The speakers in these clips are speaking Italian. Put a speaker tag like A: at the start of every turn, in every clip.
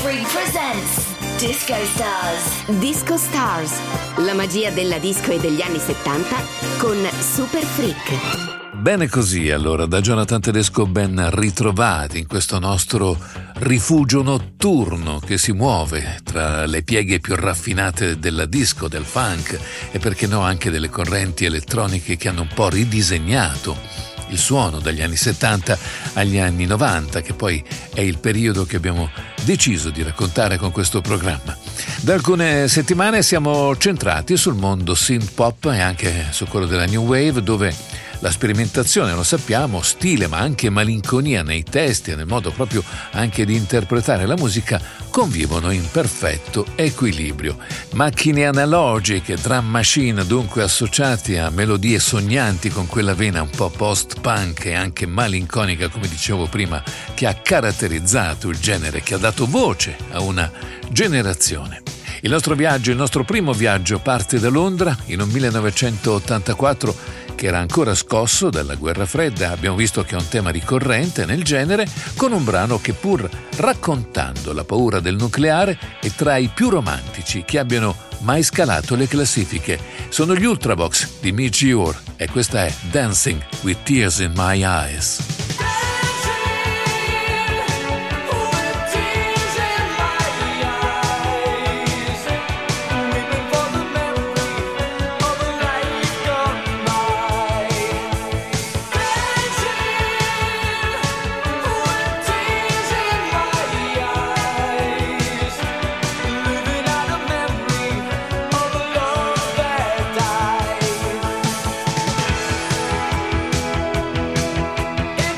A: Freak presents Disco Stars.
B: Disco Stars, la magia della disco e degli anni 70 con Super Freak.
C: Bene così, allora, da Jonathan Tedesco ben ritrovati in questo nostro rifugio notturno che si muove tra le pieghe più raffinate della disco, del funk e perché no anche delle correnti elettroniche che hanno un po' ridisegnato il suono dagli anni 70 agli anni 90, che poi è il periodo che abbiamo deciso di raccontare con questo programma. Da alcune settimane siamo centrati sul mondo synth pop e anche su quello della new wave, dove la sperimentazione, lo sappiamo, stile ma anche malinconia nei testi e nel modo proprio anche di interpretare la musica convivono in perfetto equilibrio. Macchine analogiche, drum machine dunque associati a melodie sognanti con quella vena un po' post-punk e anche malinconica, come dicevo prima, che ha caratterizzato il genere, che ha dato voce a una generazione. Il nostro primo viaggio parte da Londra in un 1984 che era ancora scosso dalla guerra fredda. Abbiamo visto che è un tema ricorrente nel genere, con un brano che, pur raccontando la paura del nucleare, è tra i più romantici che abbiano mai scalato le classifiche. Sono gli Ultravox di Midge Ure e questa è Dancing with Tears in My Eyes.
D: In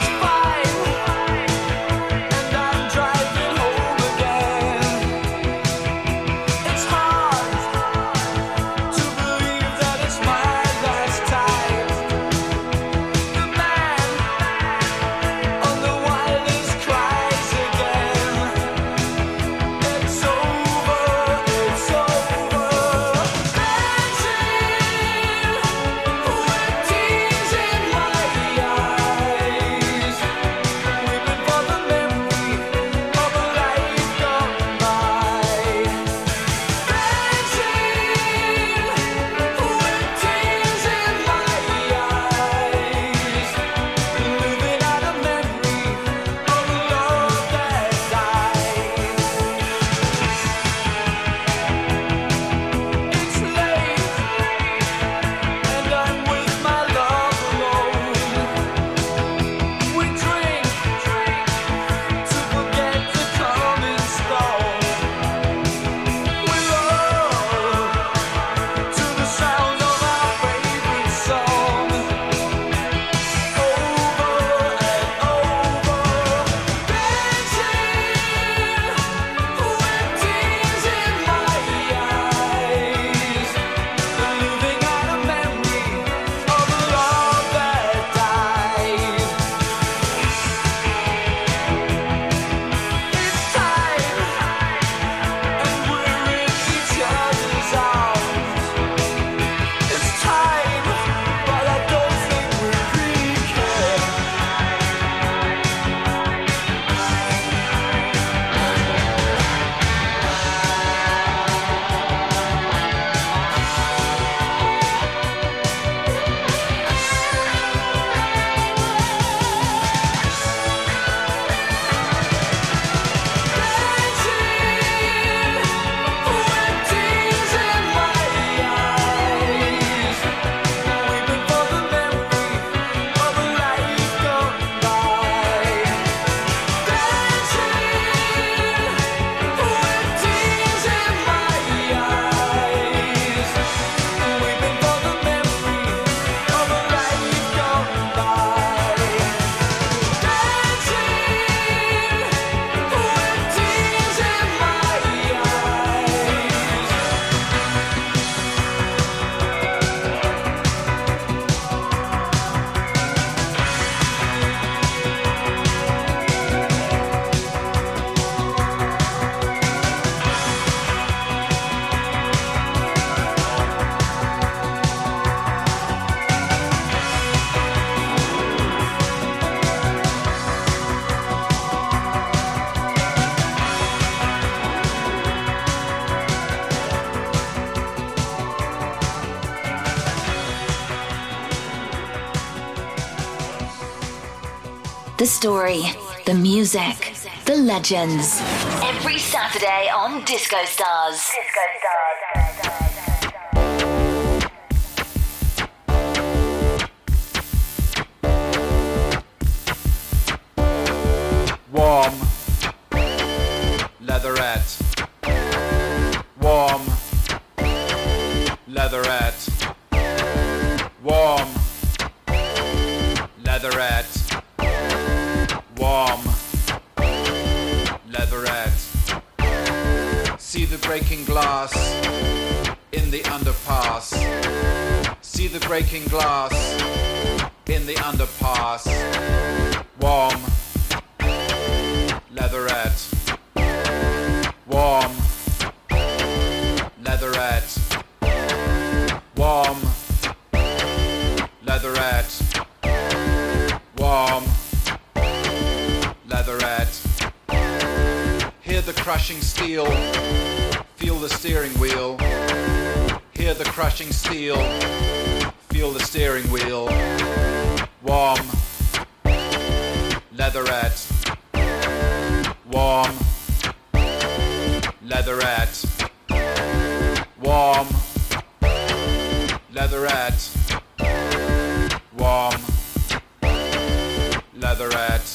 A: the story, the music, the legends. Every Saturday on Disco Stars.
D: Warm, leatherette. Warm, leatherette. Warm, leatherette. Warm, leatherette. See the breaking glass in the underpass. See the breaking glass in the underpass. Warm, leatherette. Warm, leatherette. Warm, leatherette. Warm, leatherette. Hear the crushing steel, feel the steering wheel. Hear the crushing steel, feel the steering wheel. Warm, leatherette. Warm, leatherette. Warm, leatherette. Warm, leatherette.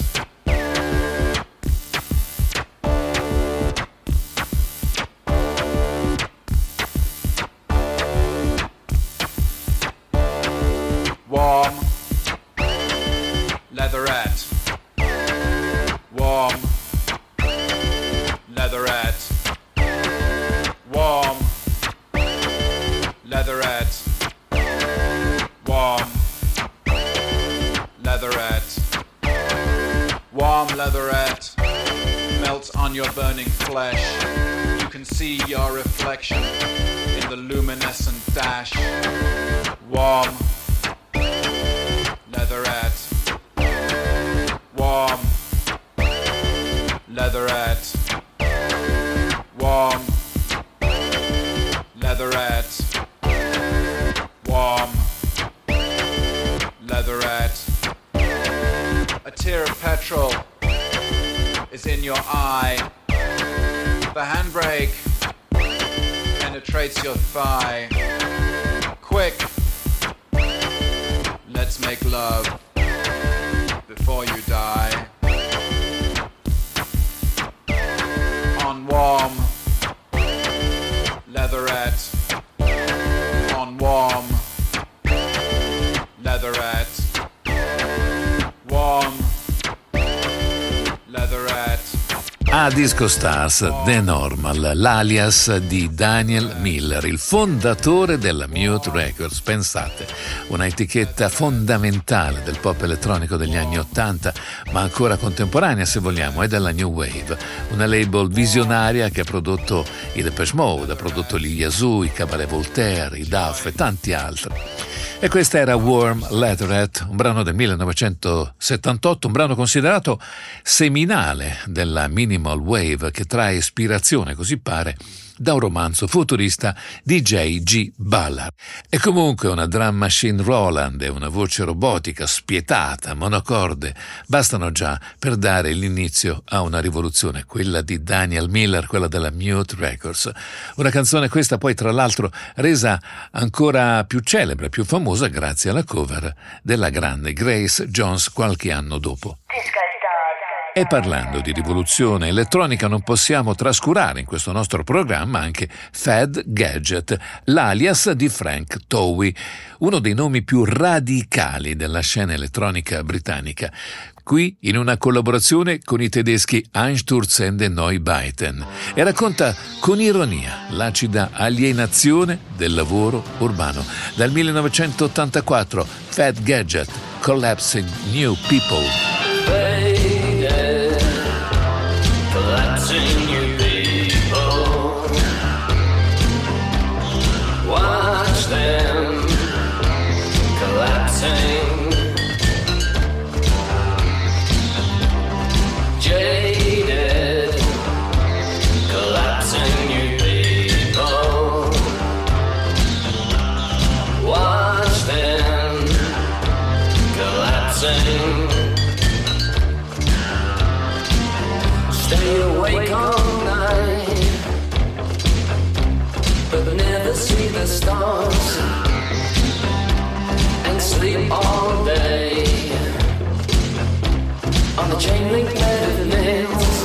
D: Warm, leatherette. Warm, leatherette. Warm, leatherette. Warm, leatherette. Warm leatherette melts on your burning flesh. You can see your reflection in the luminescent dash. Warm, leatherette. Warm, leatherette. Warm, leatherette. Warm, leatherette. A tear of petrol is in your eye. The handbrake penetrates your thigh. Quick, let's make love before you die. On warm, leatherette. On warm, leatherette. Warm, leatherette.
C: A Disco Stars, The Normal, l'alias di Daniel Miller, il fondatore della Mute Records. Pensate, una etichetta fondamentale del pop elettronico degli anni '80, ma ancora contemporanea se vogliamo, è della New Wave, una label visionaria che ha prodotto i Depeche Mode, ha prodotto gli Yazoo, i Cabaret Voltaire, i Duff e tanti altri. E questa era Warm Leatherette, un brano del 1978, un brano considerato seminale della minimal wave che trae ispirazione, così pare, da un romanzo futurista di J.G. Ballard. E comunque una drum machine Roland e una voce robotica spietata, monocorde, bastano già per dare l'inizio a una rivoluzione, quella di Daniel Miller, quella della Mute Records. Una canzone questa poi tra l'altro resa ancora più celebre, più famosa grazie alla cover della grande Grace Jones qualche anno dopo. E parlando di rivoluzione elettronica non possiamo trascurare in questo nostro programma anche Fad Gadget, l'alias di Frank Towie, uno dei nomi più radicali della scena elettronica britannica. Qui in una collaborazione con i tedeschi Einstürzen e Neubauten, e racconta con ironia l'acida alienazione del lavoro urbano. Dal 1984 Fad Gadget, Collapsing New People.
E: Collapsing new people, watch them collapsing, jaded, collapsing new people, watch them collapsing. Stay awake all night, but never see the stars, and sleep all day on the chain link bed of nails.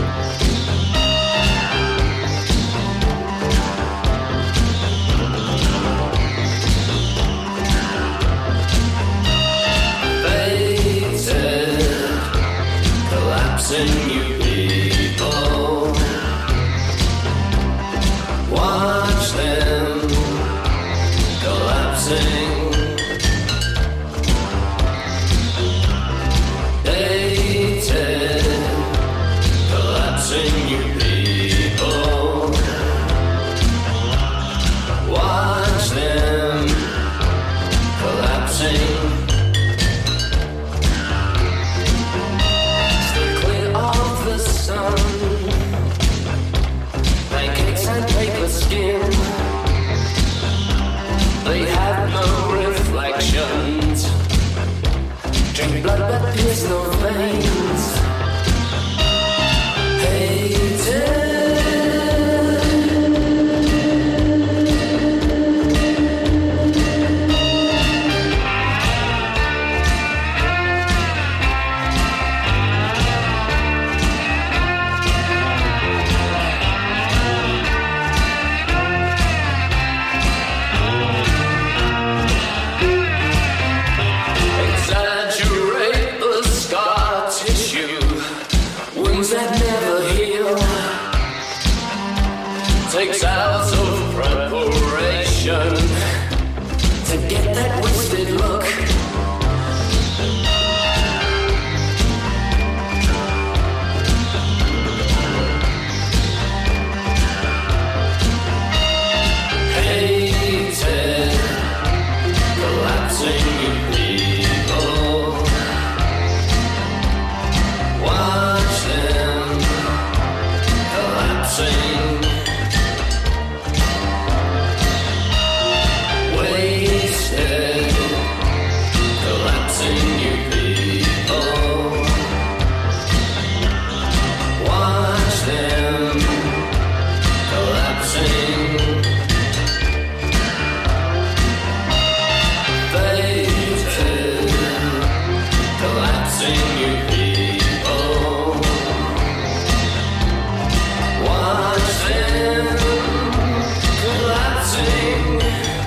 E: Collapsing you people, watch them collapsing. Dated, collapsing you people, watch them collapsing. Pancakes and paper skin, they have no reflections. Drink blood but pierce no veins. Hated. Takes hours of preparation to get that wasted look. Hated, collapsing you people. Watch them collapsing. Collapsing you people, watch them collapsing. Faded, collapsing you people, watch them collapsing.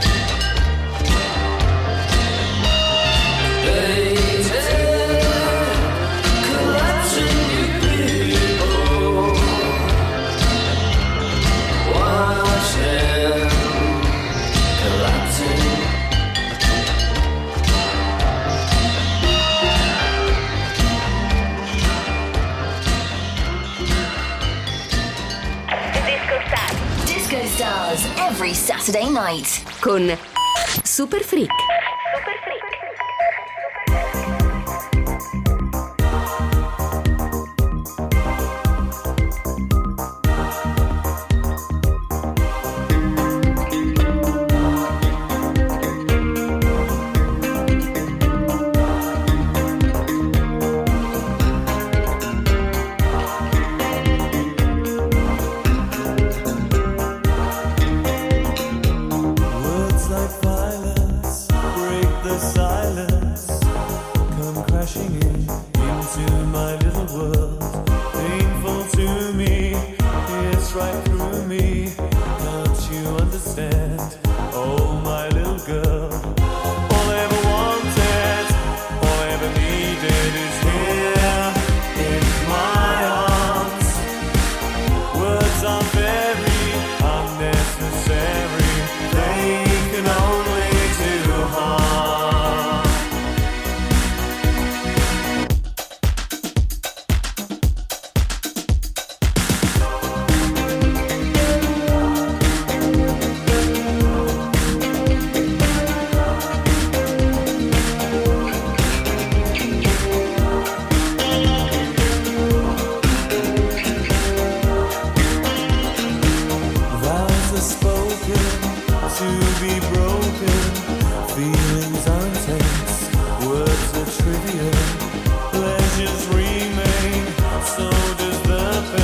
A: Disco Stars every Saturday night
B: con Super Freak.
F: Pleasures remain, so does the pain.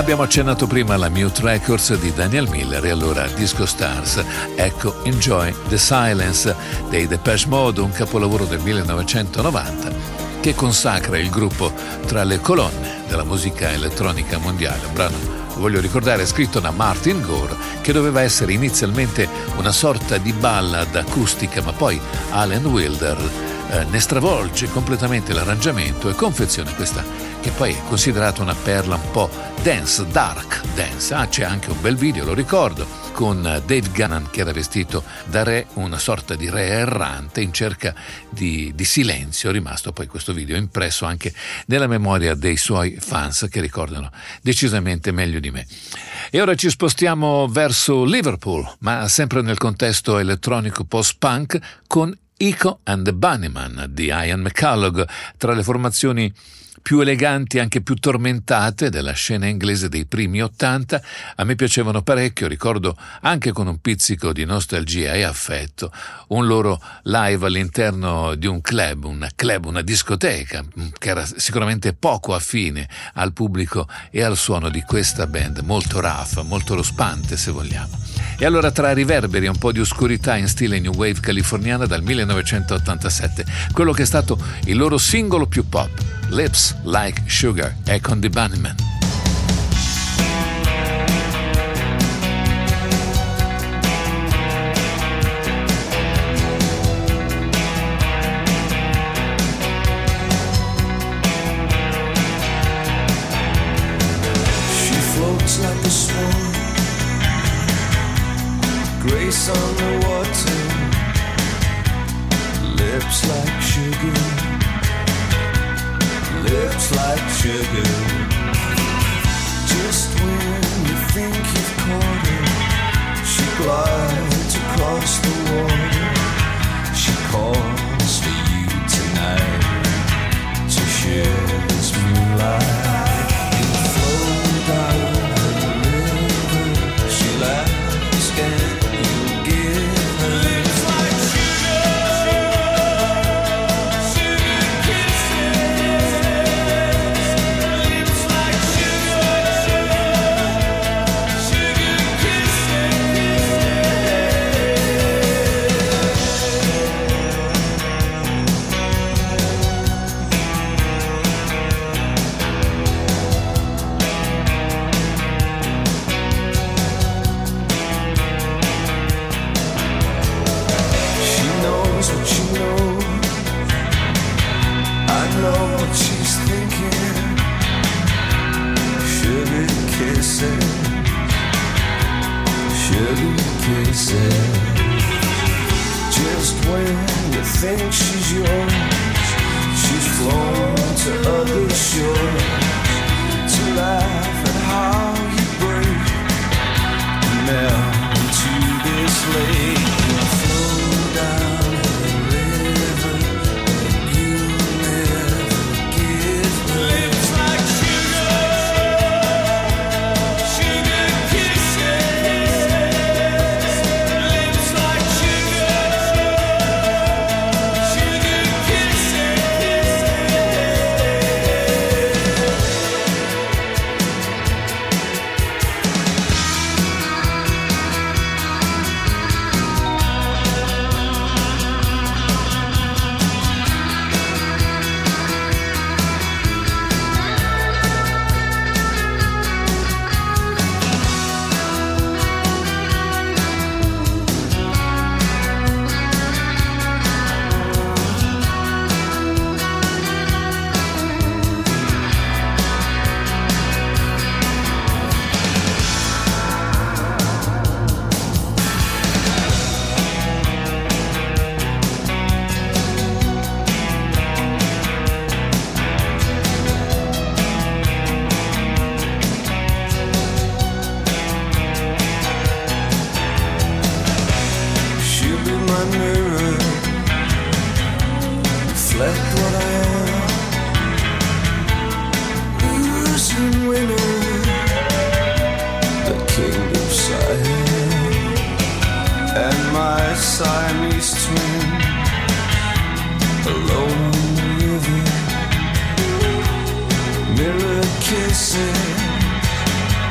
C: Abbiamo accennato prima alla Mute Records di Daniel Miller e allora Disco Stars. Ecco Enjoy the Silence dei Depeche Mode, un capolavoro del 1990 che consacra il gruppo tra le colonne della musica elettronica mondiale. Un brano, voglio ricordare, scritto da Martin Gore, che doveva essere inizialmente una sorta di ballad acustica, ma poi Alan Wilder ne stravolge completamente l'arrangiamento e confeziona questa che poi è considerata una perla un po' dance, dark dance. C'è anche un bel video, lo ricordo, con Dave Gannon che era vestito da re, una sorta di re errante in cerca di silenzio, rimasto poi questo video impresso anche nella memoria dei suoi fans che ricordano decisamente meglio di me. E ora ci spostiamo verso Liverpool, ma sempre nel contesto elettronico post-punk, con Echo and the Bunnymen di Ian McCulloch, tra le formazioni più eleganti e anche più tormentate della scena inglese dei primi '80. A me piacevano parecchio, ricordo anche con un pizzico di nostalgia e affetto un loro live all'interno di un club, una discoteca che era sicuramente poco affine al pubblico e al suono di questa band, molto rough, molto rospante se vogliamo. E allora, tra riverberi e un po' di oscurità in stile new wave californiana, dal 1987, quello che è stato il loro singolo più pop, Lips Like Sugar, è con The Bunnymen.
F: She floats like a swan, grace on the water, lips like sugar, lips like sugar. Just when you think you've caught her, she glides across the water. She calls for you tonight to share this moonlight. You flow down her river, she laughs and you give her lips like sugar, sugar kisses. Lips like sugar, sugar kisses. She knows what you know, I know what she's thinking. Sugar kisses, sugar kisses. Just when you think she's yours, she's flown to other shores to laugh at how you break and melt into this lake. You flow down the river, and you'll never give her lips like sugar, sugar kisses. Lips like sugar, sugar kisses. She'll be my mirror, reflect what I am, losing winner, the king of Siam, and my Siamese twin, alone on the river, mirror kissing,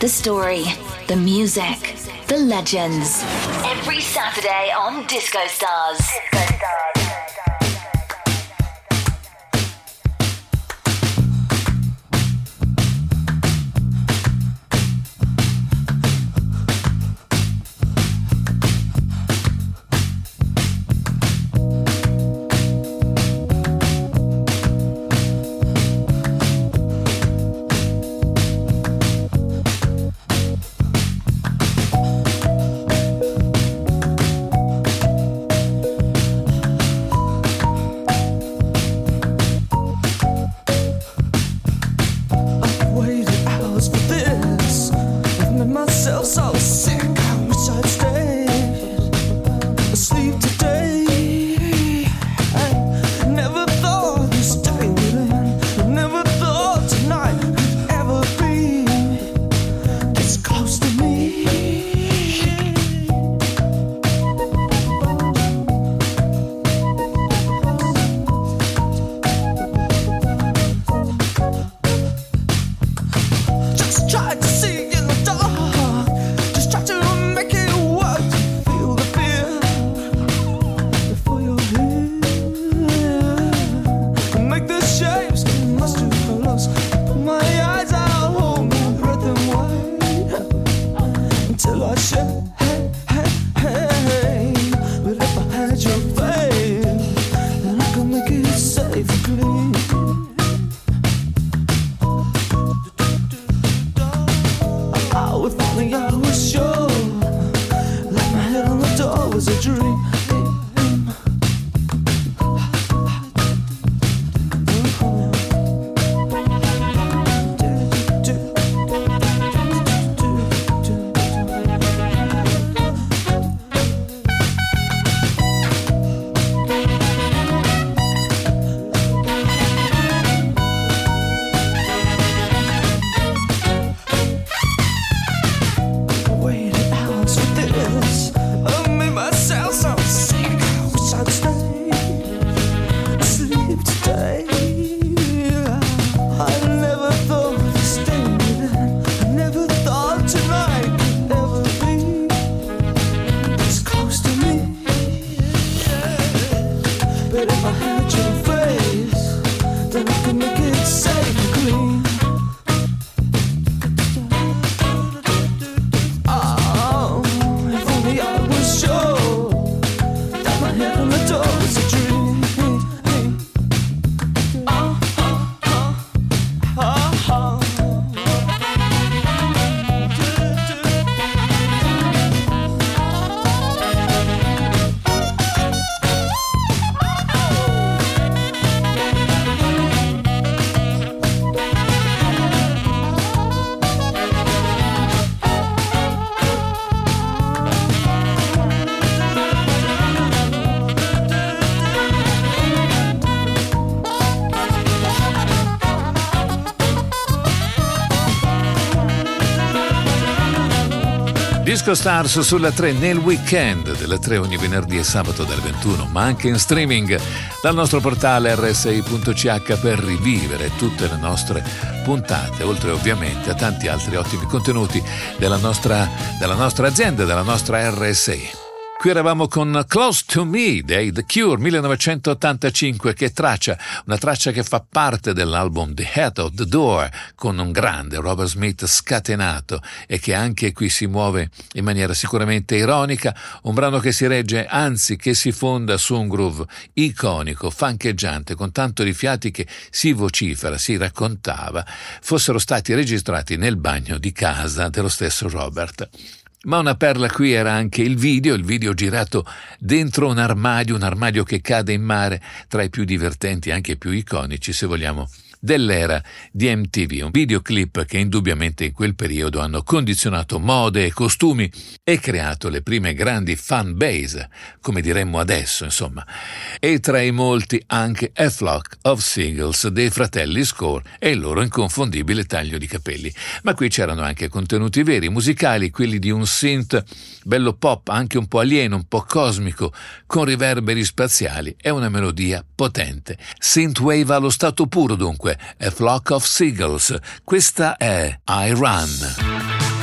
A: The story, the music, the legends. Every Saturday on Disco Stars.
C: Disco Stars sulla 3 nel weekend delle 3 ogni venerdì e sabato dalle 21, ma anche in streaming dal nostro portale rsi.ch per rivivere tutte le nostre puntate, oltre ovviamente a tanti altri ottimi contenuti della nostra azienda, della nostra RSI. Qui eravamo con Close to Me dei The Cure 1985, una traccia che fa parte dell'album The Head of the Door, con un grande Robert Smith scatenato e che anche qui si muove in maniera sicuramente ironica, un brano che si regge, anzi che si fonda su un groove iconico, fancheggiante, con tanto di fiati che si vocifera, si raccontava, fossero stati registrati nel bagno di casa dello stesso Robert. Ma una perla qui era anche il video girato dentro un armadio che cade in mare, tra i più divertenti e anche più iconici, se vogliamo, dell'era di MTV, un videoclip che indubbiamente in quel periodo hanno condizionato mode e costumi e creato le prime grandi fan base, come diremmo adesso, insomma. E tra i molti anche A Flock of Seagulls dei fratelli Score e il loro inconfondibile taglio di capelli. Ma qui c'erano anche contenuti veri, musicali, quelli di un synth bello pop, anche un po' alieno, un po' cosmico, con riverberi spaziali e una melodia potente. Synthwave allo stato puro dunque, A Flock of Seagulls. Questa è I Run.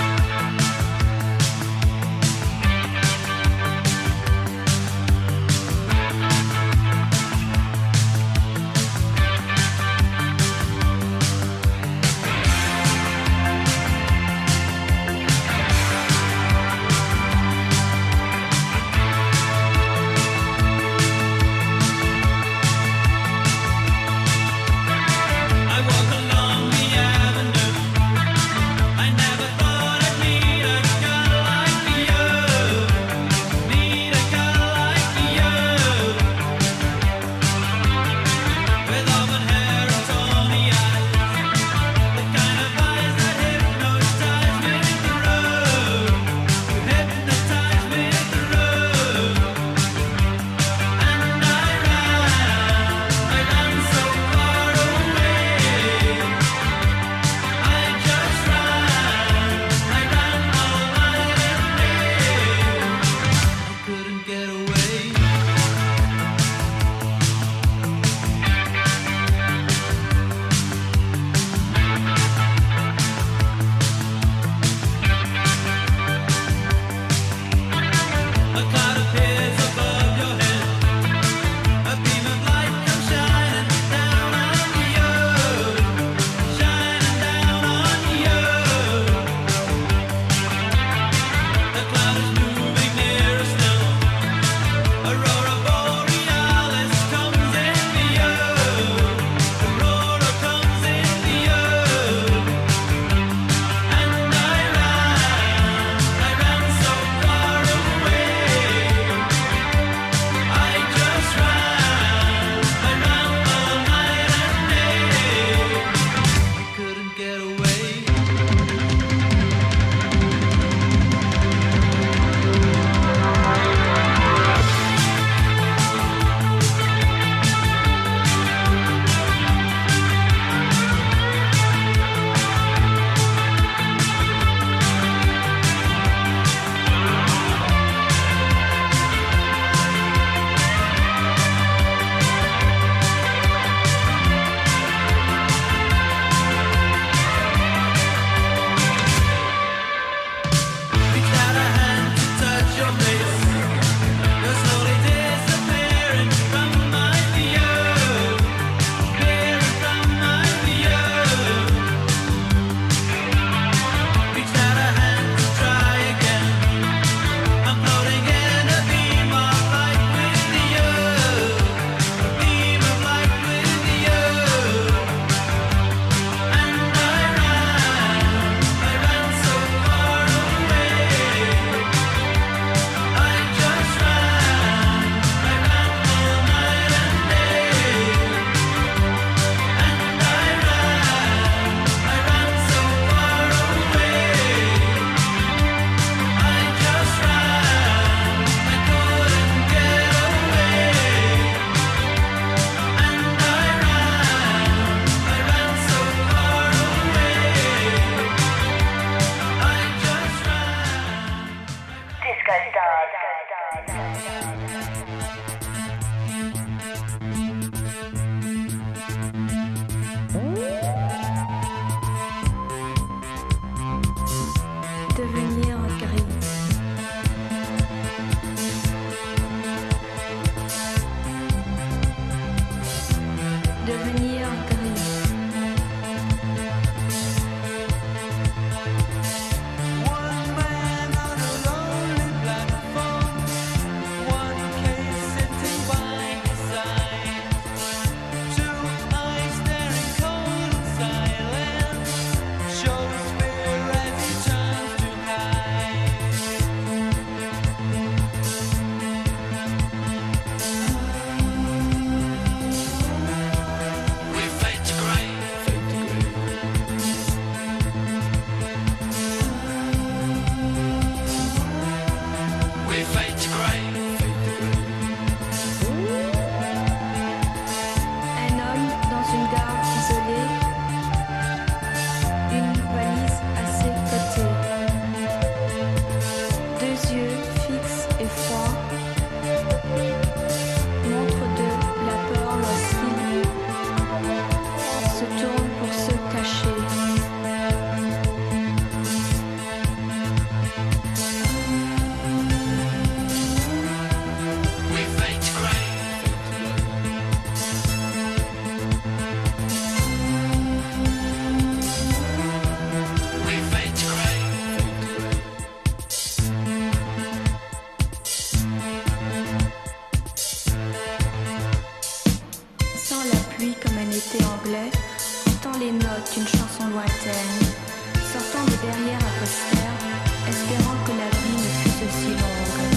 G: anglais, portant les notes d'une chanson lointaine, sortant de derrière un poster, espérant que la vie ne fût aussi longue.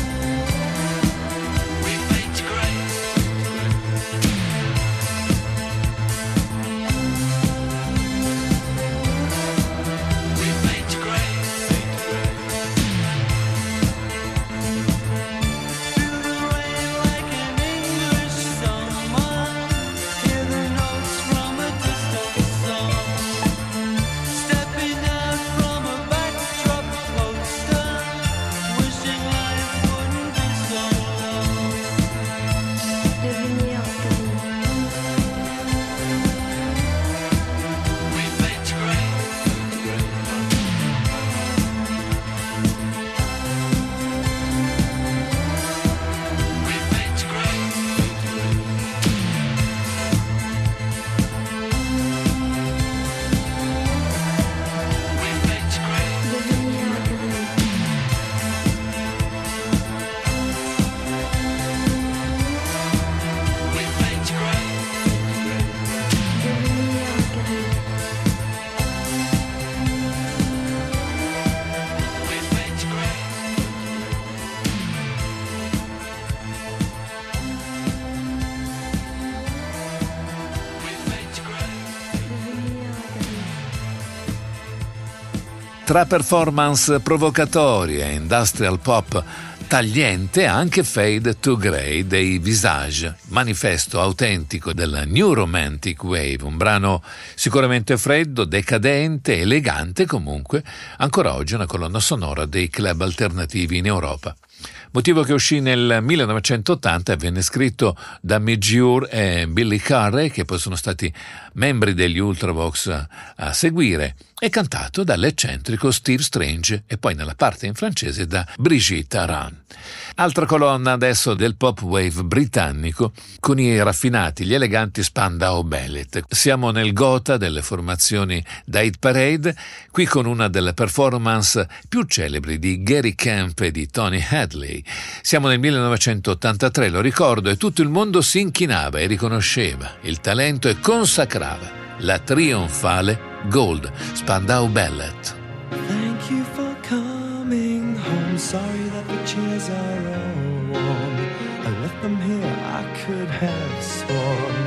C: Tra performance provocatorie e industrial pop tagliente, anche Fade to Grey dei Visage, manifesto autentico della New Romantic Wave, un brano sicuramente freddo, decadente, elegante, comunque ancora oggi una colonna sonora dei club alternativi in Europa. Motivo che uscì nel 1980 e venne scritto da Midge Ure e Billy Carey, che poi sono stati membri degli Ultravox a seguire, e cantato dall'eccentrico Steve Strange e poi nella parte in francese da Brigitte Aran. Altra colonna adesso del pop wave britannico con i raffinati, gli eleganti Spandau Ballet. Siamo nel gotha delle formazioni da Hit Parade, qui con una delle performance più celebri di Gary Kemp e di Tony Hadley. Siamo nel 1983, lo ricordo, e tutto il mondo si inchinava e riconosceva il talento e consacrava la trionfale Gold, Spandau Ballet.
F: Thank you for coming home. Sorry that the chairs are all warm. I left them here, I could have sworn.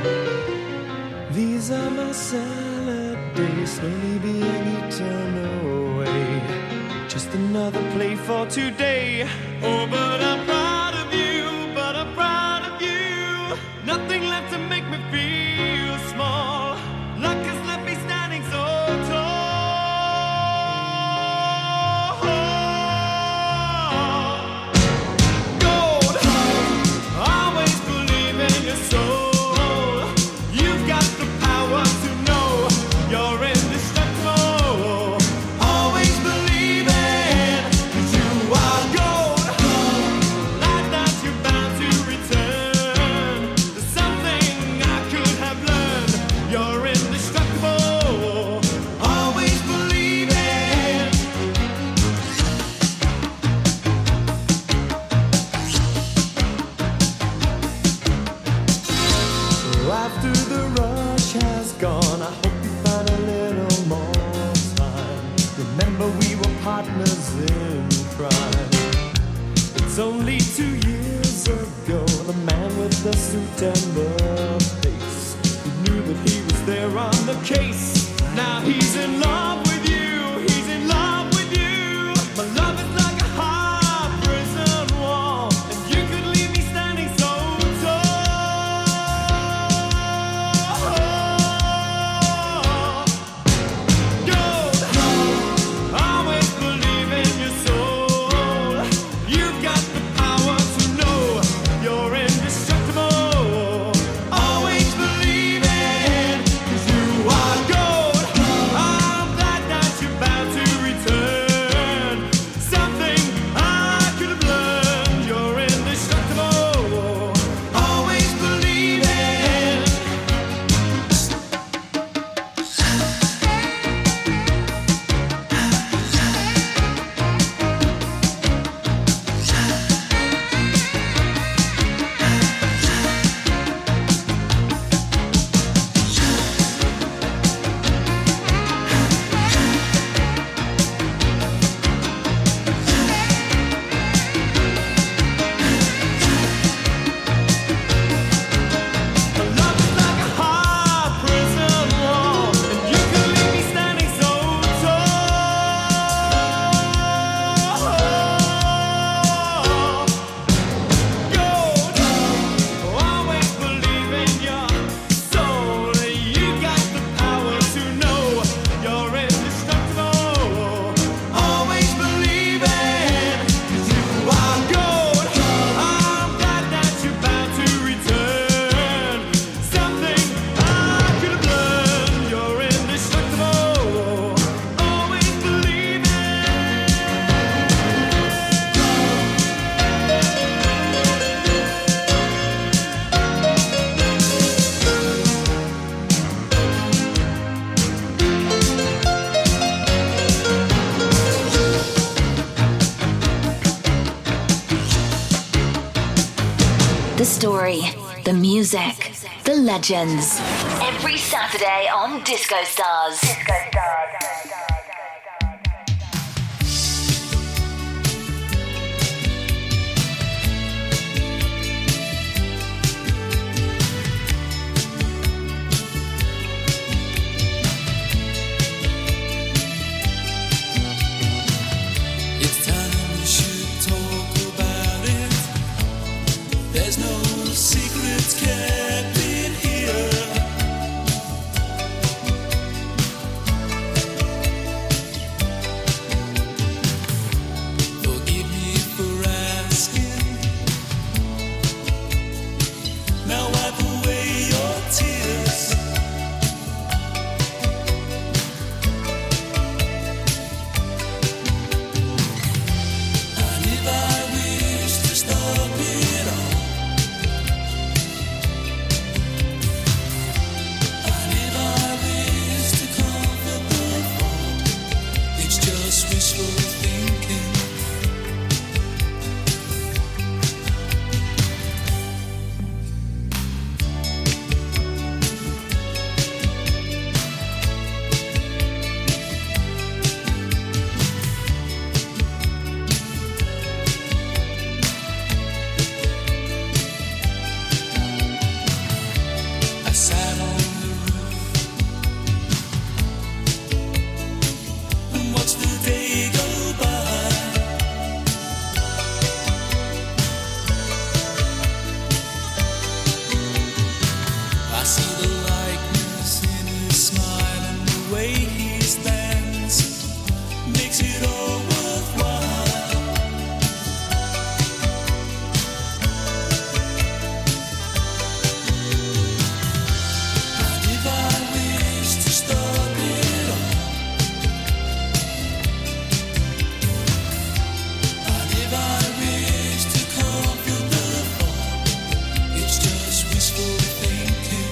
F: These are my salad days, slowly being eaten away. Just another play for today. Oh, but I'm proud of you, but I'm proud of you. Nothing left to make me feel small. Luck has left me standing so tall. Gold, always believe in your soul. You've got the power to know you're indestructible. Always believe it, 'cause you are gold. Like that you're bound to return. There's something I could have learned. You're indestructible. Always believe it. So after the rush has gone, I hope you find a little more time. Remember we were partners in crime. It's only 2 years ago, the man with the suit and the face, he knew that he was there on the case. Now he's in love with you, he's in love with you. My love is like a hard prison wall, and you could leave me standing so tall. Gold, always believe in your soul. You've got the power to know you're indestructible.
A: story, the music, the legends. Every Saturday on Disco Stars. Disco Stars.
F: There's no secrets kept in here. Forgive me for asking. Now wipe away your tears. And if I wish to stop it all, wishful thinking. I sat on the roof and watched the day go by. I see the likeness in his smile and the way he stands makes it all worthwhile. And if I wish to stop it all, and if I wish to comfort the fall, it's just wishful thinking.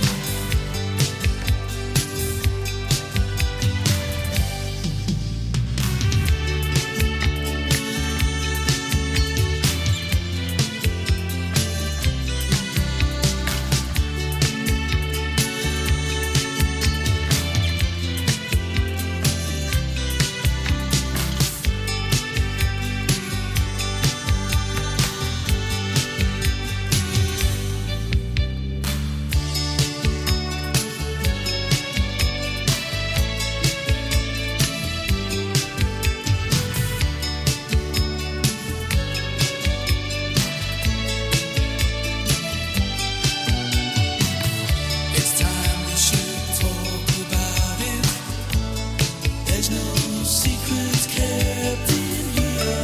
F: It's time we should talk about it. There's no secrets kept in here.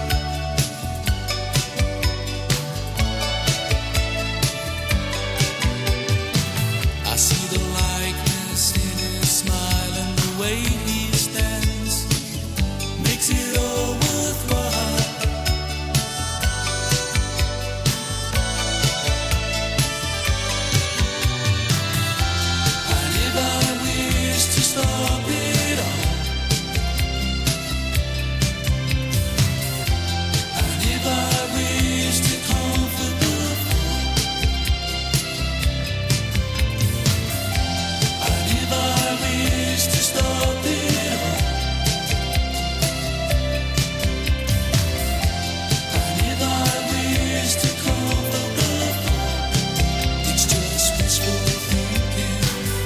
F: I see the likeness in his smile and the way he stands makes it all worthwhile. And if I wish to stop it all, and if I wish to comfort the fall, and if I wish to stop it all, and if I wish to comfort the fall, it's just wishful thinking.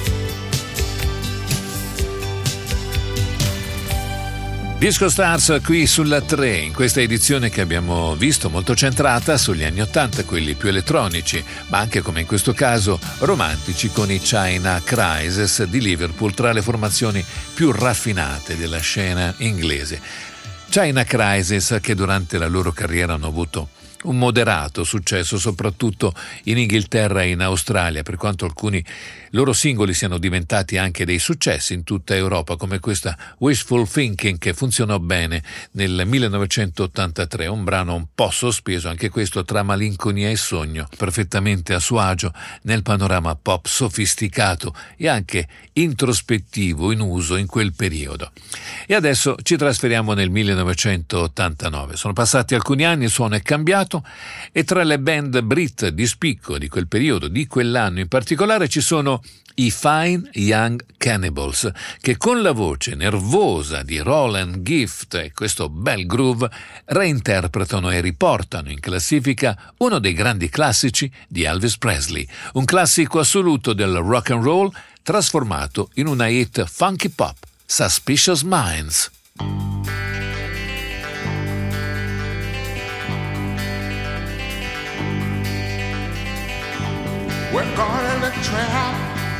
C: Disco Stars qui sulla 3, in questa edizione che abbiamo visto molto centrata sugli anni 80, quelli più elettronici, ma anche, come in questo caso, romantici, con i China Crisis di Liverpool tra le formazioni più raffinate della scena inglese. China Crisis che durante la loro carriera hanno avuto un moderato successo soprattutto in Inghilterra e in Australia, per quanto alcuni loro singoli siano diventati anche dei successi in tutta Europa, come questa Wishful Thinking, che funzionò bene nel 1983, un brano un po' sospeso anche questo tra malinconia e sogno, perfettamente a suo agio nel panorama pop sofisticato e anche introspettivo in uso in quel periodo. E adesso ci trasferiamo nel 1989. Sono passati alcuni anni, il suono è cambiato, passato, e tra le band Brit di spicco di quel periodo, di quell'anno in particolare, ci sono i Fine Young Cannibals, che con la voce nervosa di Roland Gift e questo bel groove reinterpretano e riportano in classifica uno dei grandi classici di Elvis Presley, un classico assoluto del rock and roll trasformato in una hit funky pop, Suspicious Minds.
H: We're caught in a trap.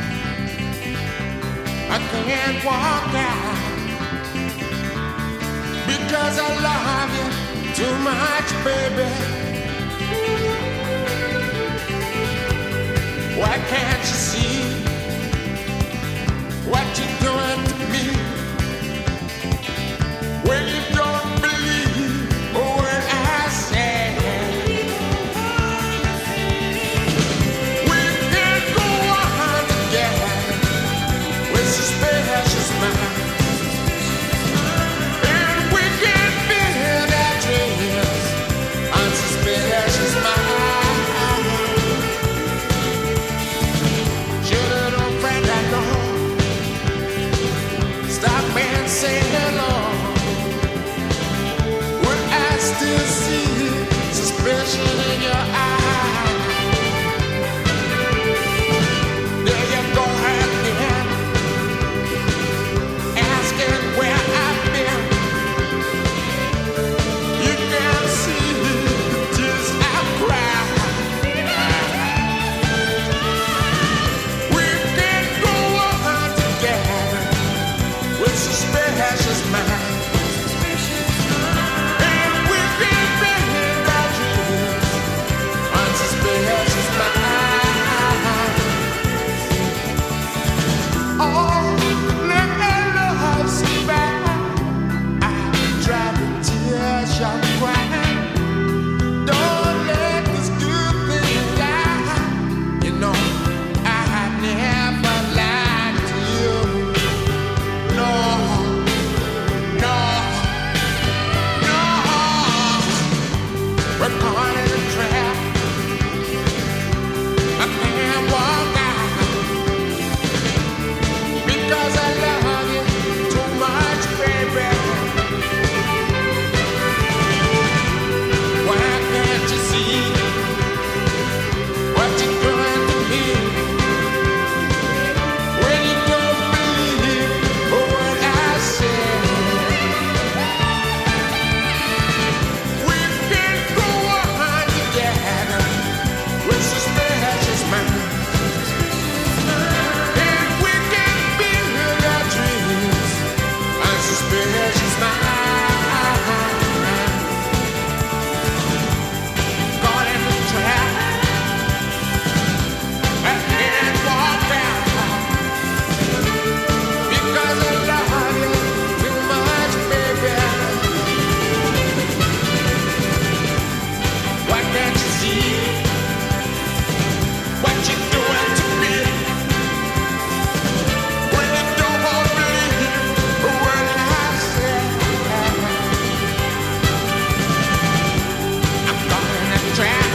H: I can't walk out because I love you too much, baby. Why can't you see what you're doing to me? When you don't believe what I say. We can go on together with suspicious minds, and we can build our dreams on suspicious minds. Should've known, friend, I know. Stop and say hello. When I still see suspicion in your eyes. There you go again, asking where I've been. You can see the tears I've cried. We can go on together with suspicious minds, and we can build our dreams on suspicious minds. Oh, let me love you back. I try to tears your crying. Don't let this good thing die. You know I never lied to you. No, no, no. We're caught in a trap. I can't walk out because I love you too much, baby. Why can't you see what you're doing to me? When you don't believe what I say. We can go on together with suspicious minds, and we can build our dreams on suspicious minds. Caught in the trap, I can't walk out because I love you too much, baby. Why can't you see what you're doing to me? When you don't believe what I say. I'm caught in a trap,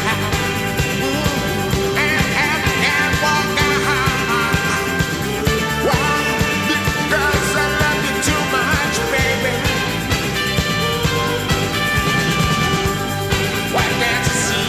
H: and I can't walk out. Why? Because I love you too much, baby. Why can't you see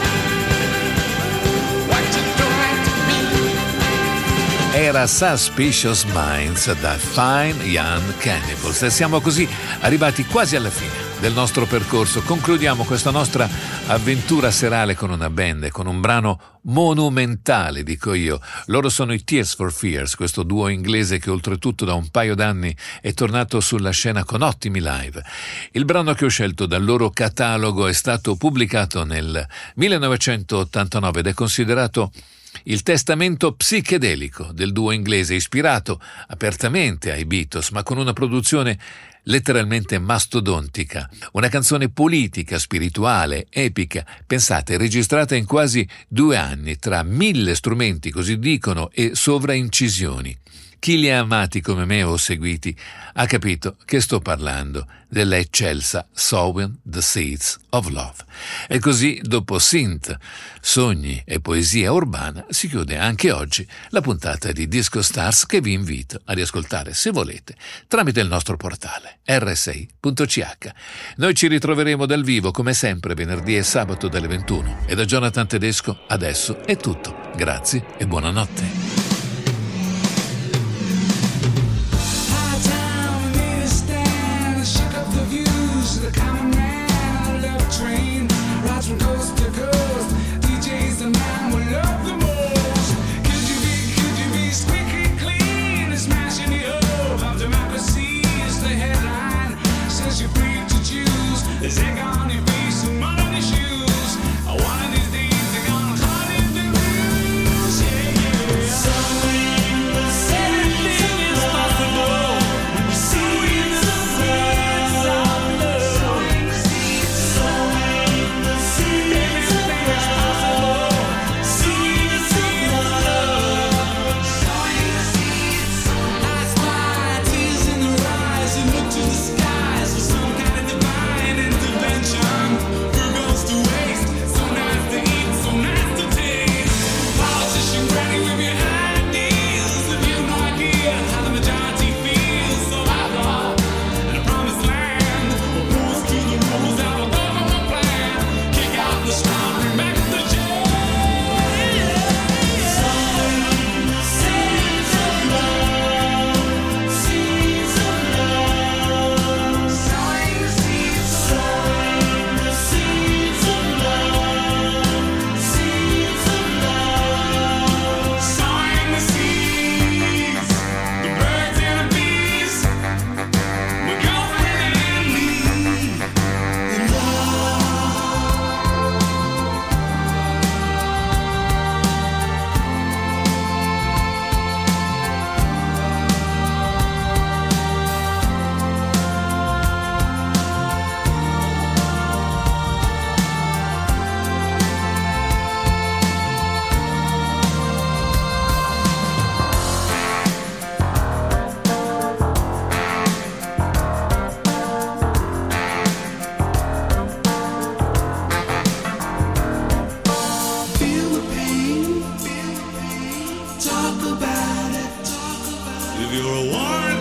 H: what you're doing to me?
C: Era Suspicious Minds da Fine Young Cannibals, e siamo così arrivati quasi alla fine del nostro percorso. Concludiamo questa nostra avventura serale con una band e con un brano monumentale, dico io. Loro sono i Tears for Fears, questo duo inglese che oltretutto da un paio d'anni è tornato sulla scena con ottimi live. Il brano che ho scelto dal loro catalogo è stato pubblicato nel 1989 ed è considerato il testamento psichedelico del duo inglese, ispirato apertamente ai Beatles, ma con una produzione letteralmente mastodontica, una canzone politica, spirituale, epica, pensate, registrata in quasi 2 anni tra 1000 strumenti, così dicono, e sovraincisioni. Chi li ha amati come me o seguiti ha capito che sto parlando della eccelsa Sowing the Seeds of Love. E così, dopo synth, sogni e poesia urbana, si chiude anche oggi la puntata di Disco Stars, che vi invito a riascoltare, se volete, tramite il nostro portale rsi.ch. Noi ci ritroveremo dal vivo come sempre venerdì e sabato dalle 21, e da Jonathan Tedesco adesso è tutto. Grazie e buonanotte.
I: From coast to coast, DJ's the man we love the most. Could you be squeaky clean and smashing the hope of democracy is the headline. Says you're free to choose. There's egg on your face and mud on your shoes. One of these days they're gonna call it the blues. Yeah, yeah. Something is possible when you see the seeds of love. If you're a warrior